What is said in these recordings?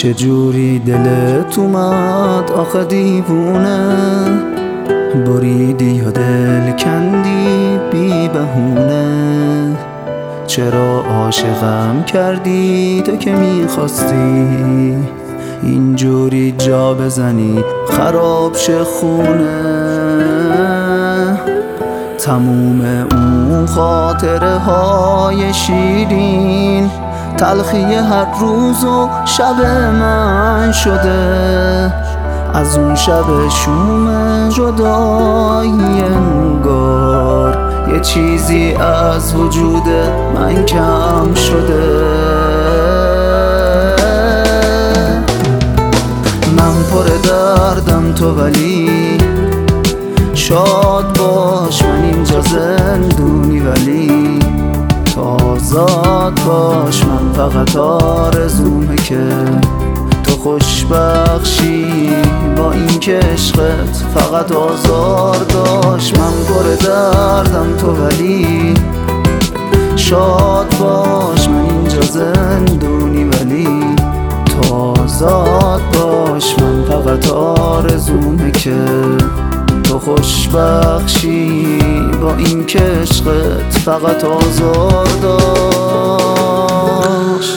چجوری دلت اومد آخه دیوونه، بریدی یا دل کندی بی بهونه. چرا عاشقم کردی تو که میخواستی اینجوری جا بزنی خراب شه خونه. تموم اون خاطره های شیرین تلخی هر روز و شب من شده، از اون شب شوم جدایی انگار یه چیزی از وجود من کم شده. من پر دردم تو ولی شاد باش، من اینجا زندونی ولی آزاد باش. من فقط آرزومه که تو خوشبخشی با این که عشقت فقط آزار داشت. من پر دردم تو ولی شاد باش، من اینجا زندونی ولی تو آزاد باش. من فقط آرزومه که تو خوشبخشی با این که عشقت فقط آزار داشت.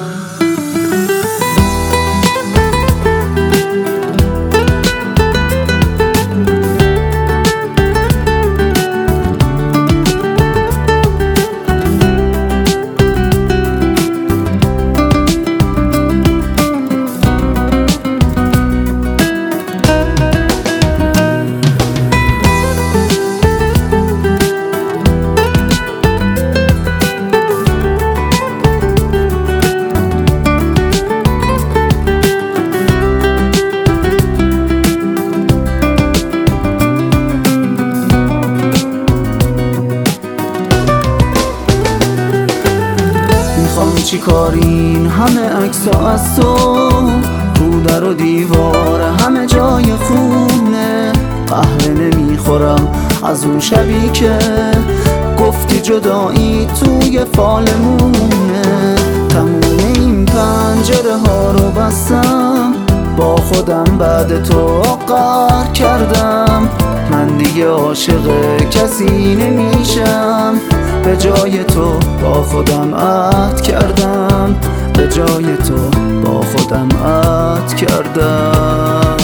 چی کارین همه عکس‌ها از تو رو در و دیوار همه جای خونه. قهوه نمیخورم از اون شبی که گفتی جدایی توی فالمونه. تموم این پنجره ها رو بستم، با خودم بعد تو قهر کردم. من دیگه عاشق کسی نمیشم، به جای تو با خودم عهد کردم، به جای تو با خودم عهد کردم.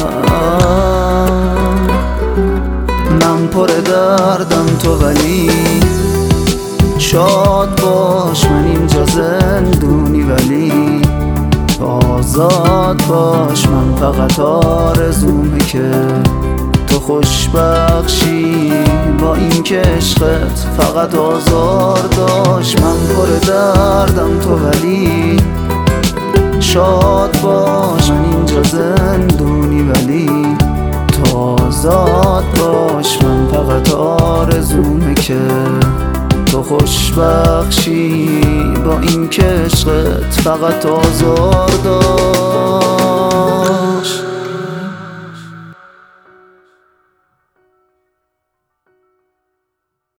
من پر دردم تو ولی شاد باش، من اینجا زندونی ولی آزاد باش. من فقط آرزومه که تو خوشبخشی با این که عشقت فقط آزار داشت. من پر دردم تو ولی شاد باش، من اینجا زندونی ولی تو آزاد باش. من فقط آرزومه که تو خوشبخشی با این که عشقت فقط آزار داشت.